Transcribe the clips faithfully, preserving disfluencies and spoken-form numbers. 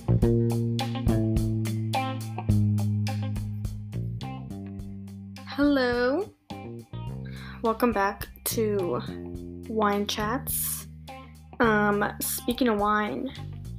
Hello, welcome back to Wine Chats. Um, speaking of wine,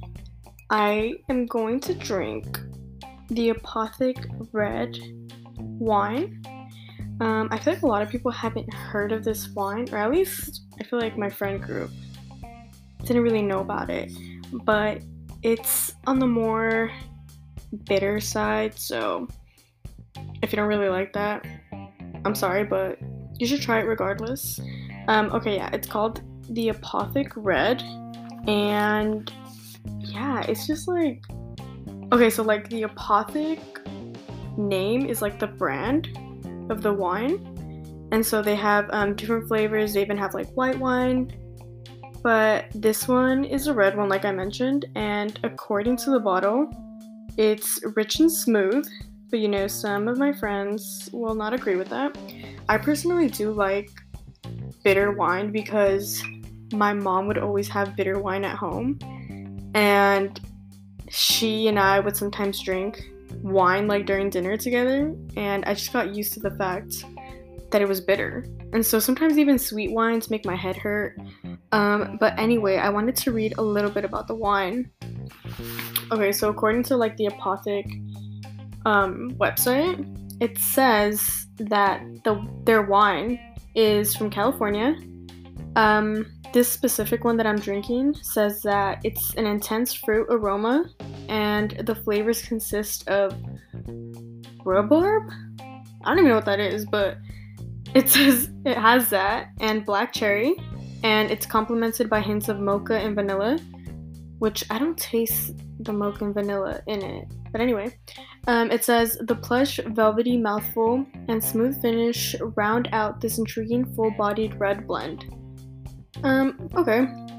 I am going to drink the Apothic Red wine. Um, I feel like a lot of people haven't heard of this wine, or at least I feel like my friend group didn't really know about it, but it's on the more bitter side, so if you don't really like that, I'm sorry, but you should try it regardless. Um, okay, yeah, it's called the Apothic Red, and yeah, it's just like, okay, so like the Apothic name is like the brand of the wine, and so they have um, different flavors. They even have like white wine, but this one is a red one, like I mentioned, and according to the bottle, it's rich and smooth, but you know, some of my friends will not agree with that. I personally do like bitter wine because my mom would always have bitter wine at home, and she and I would sometimes drink wine like during dinner together, and I just got used to the fact that it was bitter. And so sometimes even sweet wines make my head hurt. Um, but anyway, I wanted to read a little bit about the wine. Okay, so according to like the Apothic um, website, it says that the their wine is from California. Um, this specific one that I'm drinking says that it's an intense fruit aroma, and the flavors consist of rhubarb. I don't even know what that is, but it says it has that, and black cherry, and it's complemented by hints of mocha and vanilla, which I don't taste the mocha and vanilla in it. But anyway, um, it says the plush, velvety mouthful and smooth finish round out this intriguing, full-bodied red blend. Um, okay.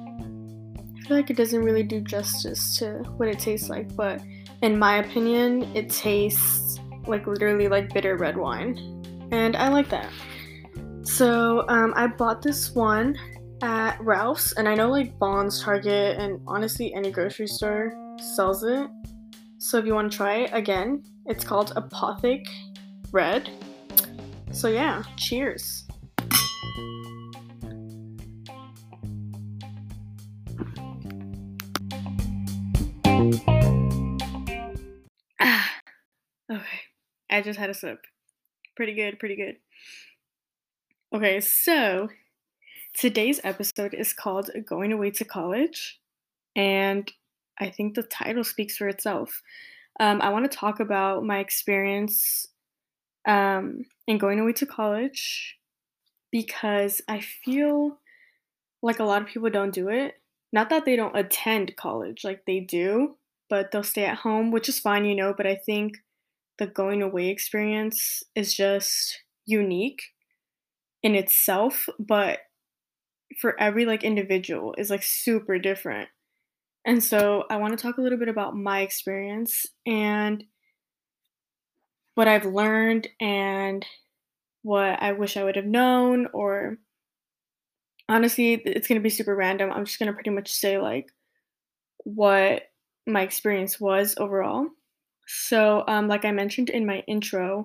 I feel like it doesn't really do justice to what it tastes like, but in my opinion, it tastes like literally like bitter red wine, and I like that. So um, I bought this one at Ralph's, and I know like Bonds, Target, and honestly any grocery store sells it. So if you want to try it, again, it's called Apothic Red. So yeah, cheers. Ah, okay, I just had a sip. Pretty good, pretty good. Okay, so today's episode is called Going Away to College, and I think the title speaks for itself. Um, I want to talk about my experience um, in going away to college because I feel like a lot of people don't do it. Not that they don't attend college, like they do, but they'll stay at home, which is fine, you know, but I think the going away experience is just unique in itself, but for every like individual is like super different. And so I want to talk a little bit about my experience and what I've learned and what I wish I would have known, or honestly, it's going to be super random. I'm just going to pretty much say like what my experience was overall. So, um, like I mentioned in my intro,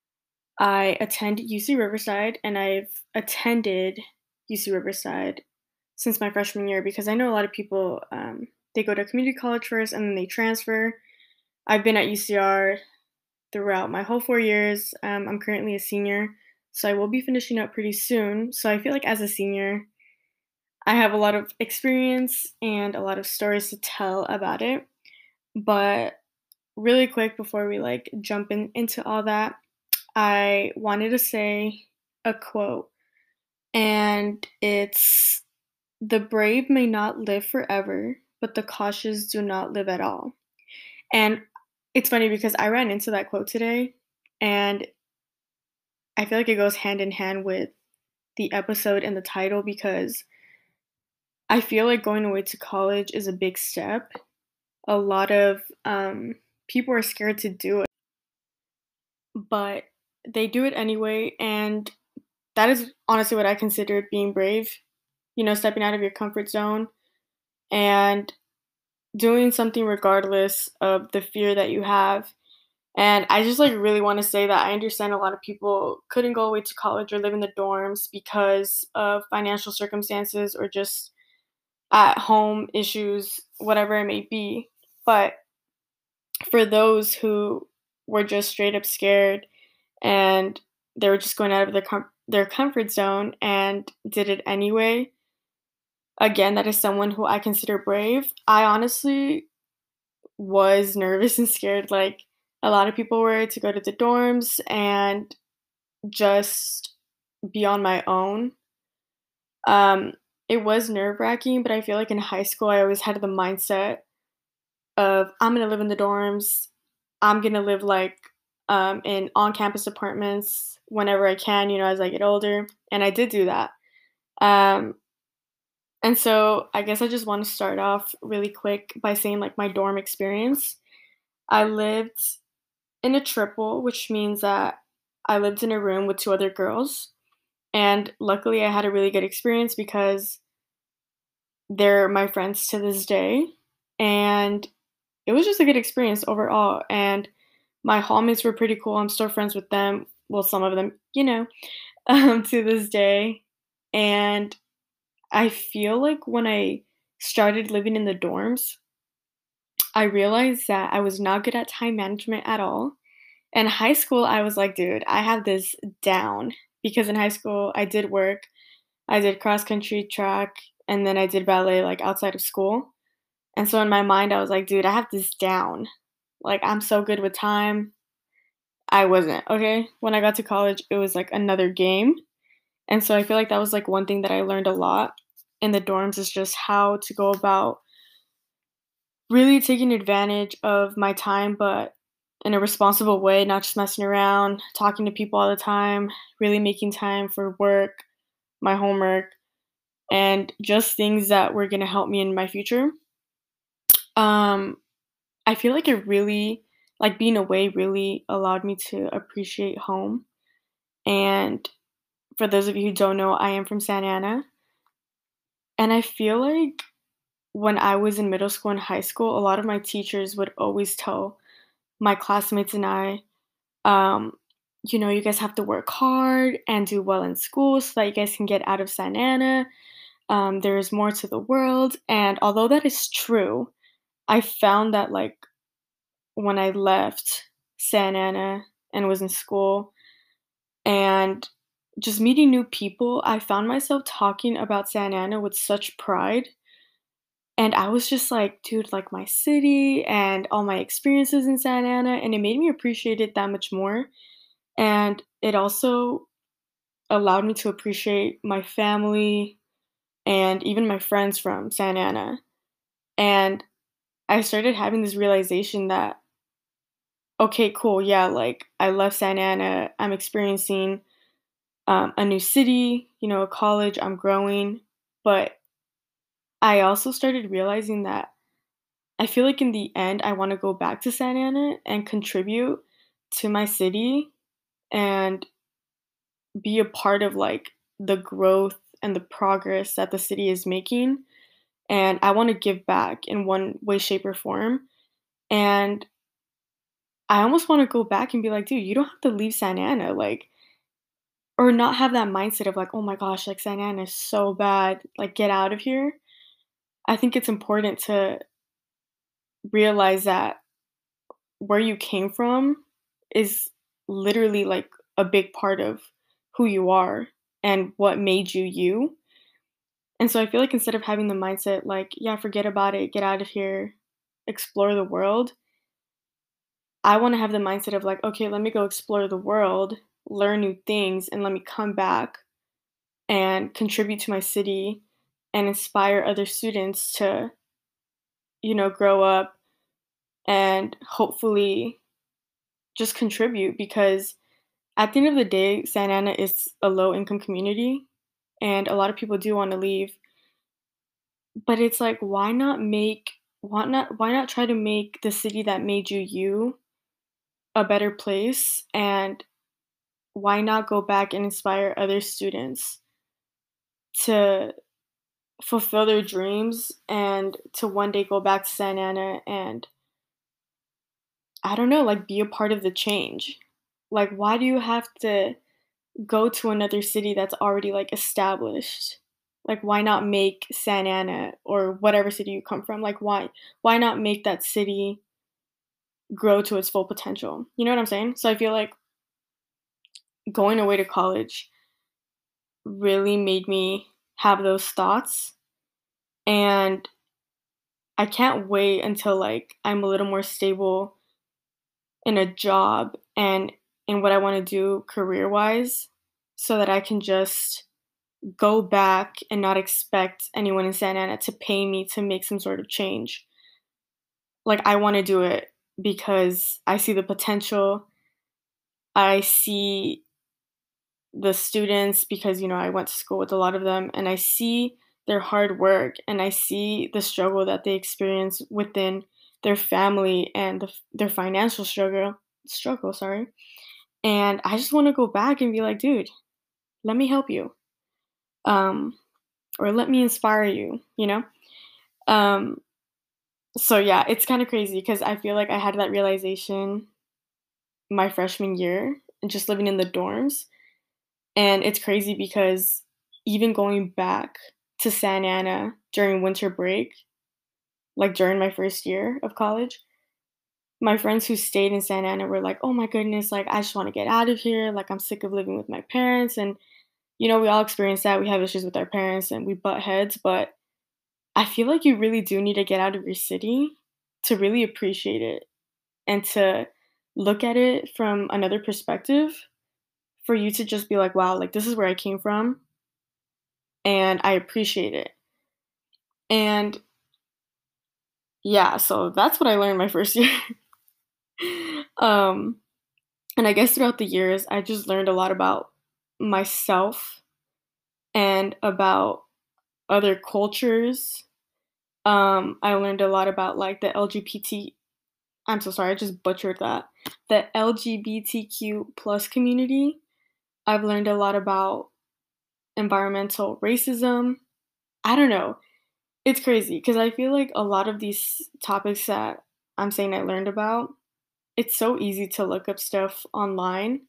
I attend U C Riverside, and I've attended U C Riverside since my freshman year because I know a lot of people, um, they go to community college first and then they transfer. I've been at U C R throughout my whole four years. Um, I'm currently a senior, so I will be finishing up pretty soon. So I feel like as a senior, I have a lot of experience and a lot of stories to tell about it. But really quick before we like jump in into all that, I wanted to say a quote, and it's the brave may not live forever, but the cautious do not live at all. And it's funny because I ran into that quote today, and I feel like it goes hand in hand with the episode and the title because I feel like going away to college is a big step. A lot of um, people are scared to do it, but they do it anyway, and that is honestly what I considered being brave. You know, stepping out of your comfort zone and doing something regardless of the fear that you have. And I just like really want to say that I understand a lot of people couldn't go away to college or live in the dorms because of financial circumstances or just at home issues, whatever it may be. But for those who were just straight up scared and they were just going out of their com- their comfort zone and did it anyway, again, that is someone who I consider brave. I honestly was nervous and scared like a lot of people were to go to the dorms and just be on my own. Um, it was nerve-wracking, but I feel like in high school, I always had the mindset of I'm gonna live in the dorms. I'm gonna live like um, in on-campus apartments whenever I can, you know, as I get older, and I did do that. Um, and so I guess I just want to start off really quick by saying like my dorm experience. I lived in a triple, which means that I lived in a room with two other girls. And luckily, I had a really good experience because they're my friends to this day. And it was just a good experience overall. And my hallmates were pretty cool. I'm still friends with them. Well, some of them, you know, um, to this day. And I feel like when I started living in the dorms, I realized that I was not good at time management at all. In high school, I was like, dude, I have this down because in high school, I did work. I did cross country track and then I did ballet like outside of school. And so in my mind, I was like, dude, I have this down. Like, I'm so good with time. I wasn't, okay? When I got to college, it was like another game. And so I feel like that was like one thing that I learned a lot in the dorms is just how to go about really taking advantage of my time, but in a responsible way, not just messing around, talking to people all the time, really making time for work, my homework, and just things that were gonna help me in my future. Um, I feel like it really like being away really allowed me to appreciate home. And for those of you who don't know, I am from Santa Ana. And I feel like when I was in middle school and high school, a lot of my teachers would always tell my classmates and I, um, you know, you guys have to work hard and do well in school so that you guys can get out of Santa Ana. Um, there is more to the world. And although that is true, I found that like when I left Santa Ana and was in school and just meeting new people, I found myself talking about Santa Ana with such pride. And I was just like, dude, like my city and all my experiences in Santa Ana. And it made me appreciate it that much more. And it also allowed me to appreciate my family and even my friends from Santa Ana. And I started having this realization that, okay, cool, yeah, like I love Santa Ana. I'm experiencing um, a new city, you know, a college, I'm growing. But I also started realizing that I feel like in the end, I want to go back to Santa Ana and contribute to my city and be a part of like the growth and the progress that the city is making. And I want to give back in one way, shape, or form. And I almost want to go back and be like, dude, you don't have to leave Santa Ana. Like, or not have that mindset of like, oh my gosh, like Santa Ana is so bad. Like, get out of here. I think it's important to realize that where you came from is literally like a big part of who you are and what made you you. And so I feel like instead of having the mindset like, yeah, forget about it, get out of here, explore the world, I want to have the mindset of like, okay, let me go explore the world, learn new things, and let me come back and contribute to my city and inspire other students to, you know, grow up and hopefully just contribute because at the end of the day, Santa Ana is a low income community and a lot of people do want to leave. But it's like why not make why not why not try to make the city that made you you a better place and why not go back and inspire other students to fulfill their dreams and to one day go back to Santa Ana and I don't know, like be a part of the change. Like, why do you have to go to another city that's already like established? Like, why not make Santa Ana or whatever city you come from? Like, why why not make that city grow to its full potential? You know what I'm saying? So I feel like going away to college really made me have those thoughts, and I can't wait until like I'm a little more stable in a job and in what I want to do career wise so that I can just go back and not expect anyone in Santa Ana to pay me to make some sort of change. Like, I want to do it because I see the potential. I see the students because, you know, I went to school with a lot of them and I see their hard work and I see the struggle that they experience within their family and the, their financial struggle struggle, sorry. And I just want to go back and be like, dude, let me help you. Um or let me inspire you, you know? Um so yeah, it's kind of crazy cuz I feel like I had that realization my freshman year and just living in the dorms. And it's crazy because even going back to Santa Ana during winter break, like during my first year of college, my friends who stayed in Santa Ana were like, "Oh my goodness, like I just want to get out of here. Like I'm sick of living with my parents." And you know, we all experience that. We have issues with our parents and we butt heads, but I feel like you really do need to get out of your city to really appreciate it and to look at it from another perspective for you to just be like, "Wow, like this is where I came from and I appreciate it." And yeah, so that's what I learned my first year. um, and I guess throughout the years, I just learned a lot about myself and about other cultures. Um, I learned a lot about like the L G B T. I'm so sorry, I just butchered that. The L G B T Q plus community. I've learned a lot about environmental racism. I don't know. It's crazy because I feel like a lot of these topics that I'm saying I learned about, it's so easy to look up stuff online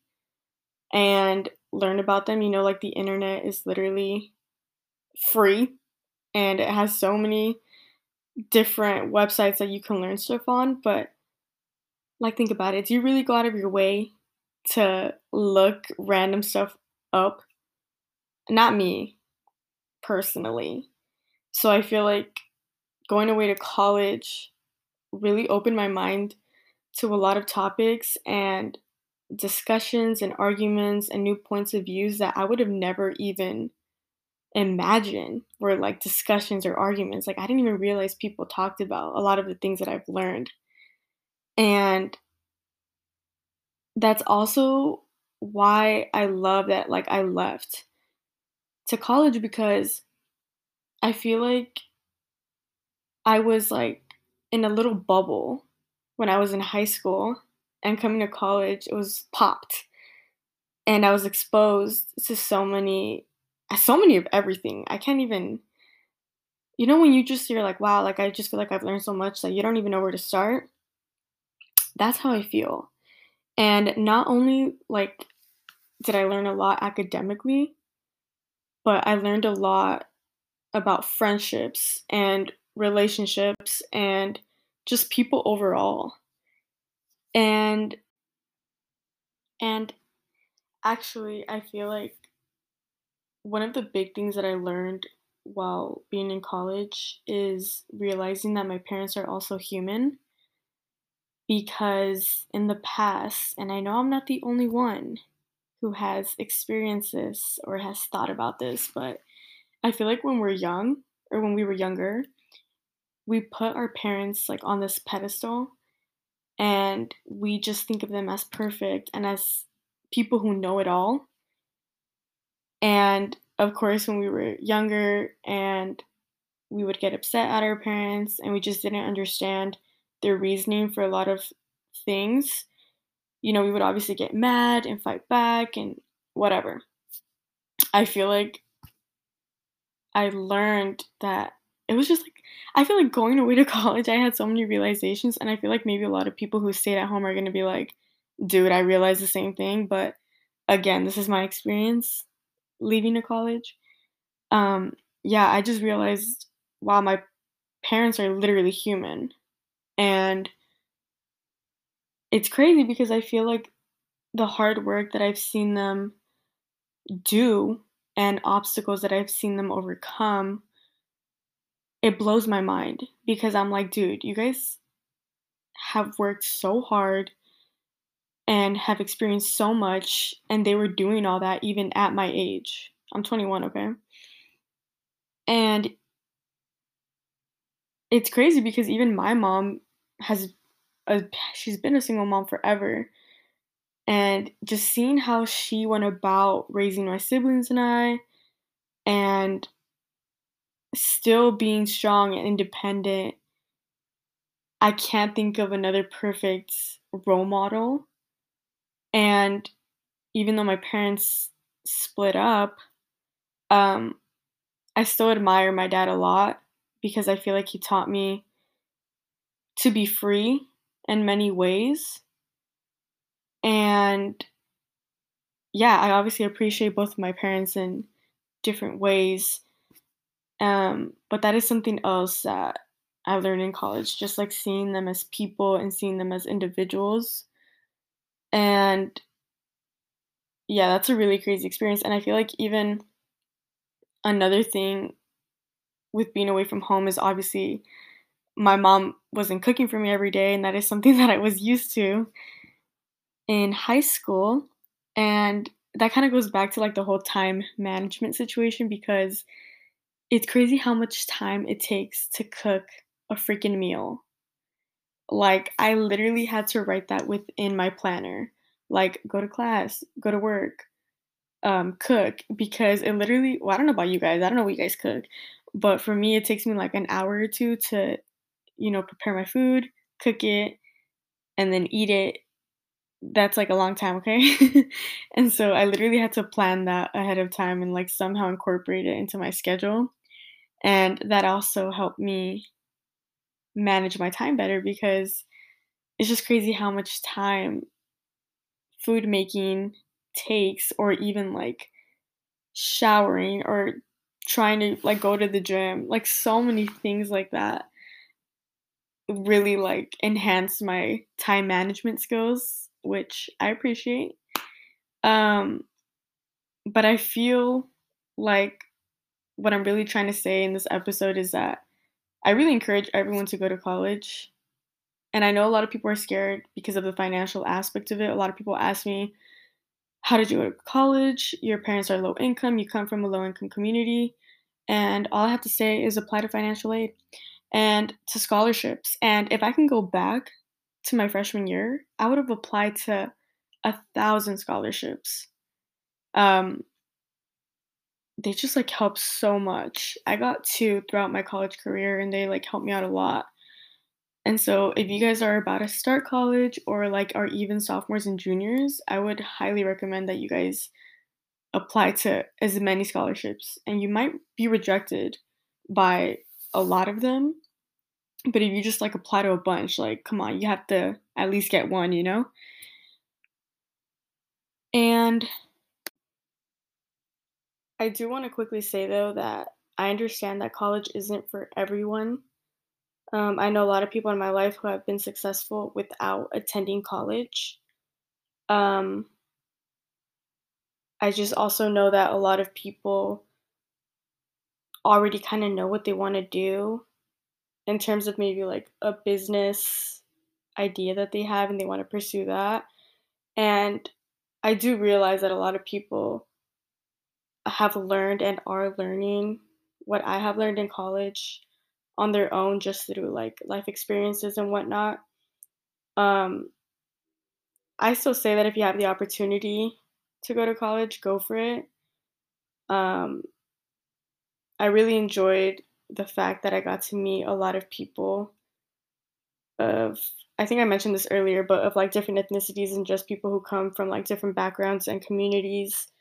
and learn about them. You know, like the internet is literally free and it has so many different websites that you can learn stuff on. But like, think about it. Do you really go out of your way to look random stuff up? Not me, personally. So I feel like going away to college really opened my mind to a lot of topics and discussions and arguments and new points of views that I would have never even imagined were like discussions or arguments. Like I didn't even realize people talked about a lot of the things that I've learned. And that's also why I love that like I left to college because I feel like I was like in a little bubble when I was in high school and coming to college it was popped and I was exposed to so many so many of everything. I can't even you know when you just you're like, wow, like I just feel like I've learned so much that you don't even know where to start. That's how I feel. And not only like did I learn a lot academically, but I learned a lot about friendships and relationships and just people overall. And and actually I feel like one of the big things that I learned while being in college is realizing that my parents are also human because in the past, and I know I'm not the only one who has experienced this or has thought about this, but I feel like when we're young or when we were younger, we put our parents like on this pedestal and we just think of them as perfect and as people who know it all. And of course, when we were younger and we would get upset at our parents and we just didn't understand their reasoning for a lot of things, you know, we would obviously get mad and fight back and whatever. I feel like I learned that it was just like I feel like going away to college, I had so many realizations, and I feel like maybe a lot of people who stayed at home are gonna be like, "Dude, I realized the same thing," but again, this is my experience leaving to college. Um, yeah, I just realized, wow, my parents are literally human, and it's crazy because I feel like the hard work that I've seen them do and obstacles that I've seen them overcome, it blows my mind because I'm like, dude, you guys have worked so hard and have experienced so much, and they were doing all that even at my age. I'm twenty-one, okay? And it's crazy because even my mom has a she's been a single mom forever, and just seeing how she went about raising my siblings and I, and still being strong and independent, I can't think of another perfect role model. And even though my parents split up, um, I still admire my dad a lot because I feel like he taught me to be free in many ways. And yeah, I obviously appreciate both of my parents in different ways. Um, but that is something else that I learned in college, just like seeing them as people and seeing them as individuals. And yeah, that's a really crazy experience. And I feel like even another thing with being away from home is obviously my mom wasn't cooking for me every day, and that is something that I was used to in high school. And that kind of goes back to like the whole time management situation because it's crazy how much time it takes to cook a freaking meal. Like, I literally had to write that within my planner. Like, go to class, go to work, um, cook, because it literally, well, I don't know about you guys, I don't know what you guys cook, but for me, it takes me like an hour or two to, you know, prepare my food, cook it, and then eat it. That's like a long time, okay? And so I literally had to plan that ahead of time and like somehow incorporate it into my schedule. And that also helped me manage my time better because it's just crazy how much time food making takes, or even like showering or trying to like go to the gym, like so many things like that really like enhance my time management skills, which I appreciate. Um, but I feel like what I'm really trying to say in this episode is that I really encourage everyone to go to college. And I know a lot of people are scared because of the financial aspect of it. A lot of people ask me, how did you go to college? Your parents are low income, you come from a low income community. And all I have to say is apply to financial aid and to scholarships. And if I can go back to my freshman year, I would have applied to a thousand scholarships. Um, they just like help so much. I got two throughout my college career and they like helped me out a lot. And so if you guys are about to start college or like are even sophomores and juniors, I would highly recommend that you guys apply to as many scholarships, and you might be rejected by a lot of them, but if you just like apply to a bunch, like come on, you have to at least get one, you know? And I do want to quickly say though that I understand that college isn't for everyone. Um, I know a lot of people in my life who have been successful without attending college. Um, I just also know that a lot of people already kind of know what they want to do in terms of maybe like a business idea that they have and they want to pursue that. And I do realize that a lot of people have learned and are learning what I have learned in college on their own just through like life experiences and whatnot. Um, I still say that if you have the opportunity to go to college, go for it. Um, I really enjoyed the fact that I got to meet a lot of people of, I think I mentioned this earlier, but of like different ethnicities and just people who come from like different backgrounds and communities.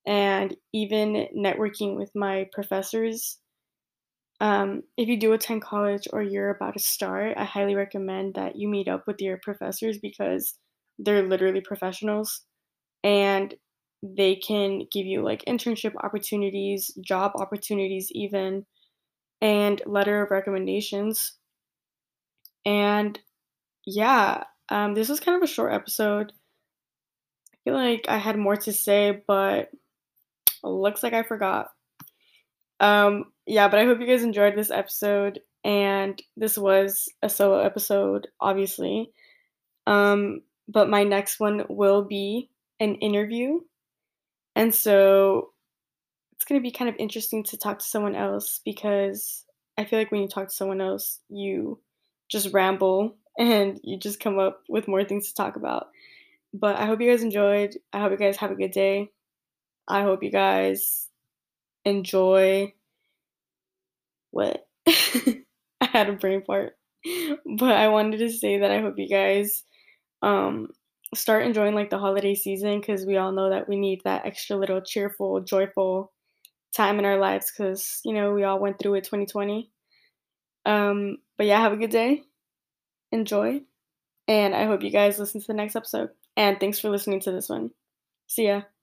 and even networking with my professors. Um, if you do attend college or you're about to start, I highly recommend that you meet up with your professors because they're literally professionals and they can give you like internship opportunities, job opportunities, even, and letter of recommendations. And yeah, um, this was kind of a short episode. I feel like I had more to say, but looks like I forgot. Um, yeah, but I hope you guys enjoyed this episode. And this was a solo episode, obviously. Um, but my next one will be an interview. And so it's going to be kind of interesting to talk to someone else because I feel like when you talk to someone else, you just ramble and you just come up with more things to talk about. But I hope you guys enjoyed. I hope you guys have a good day. I hope you guys enjoy what? I had a brain fart. But I wanted to say that I hope you guys um start enjoying like the holiday season because we all know that we need that extra little cheerful, joyful time in our lives because you know we all went through it twenty twenty. Um, but yeah, have a good day. Enjoy. And I hope you guys listen to the next episode. And thanks for listening to this one. See ya.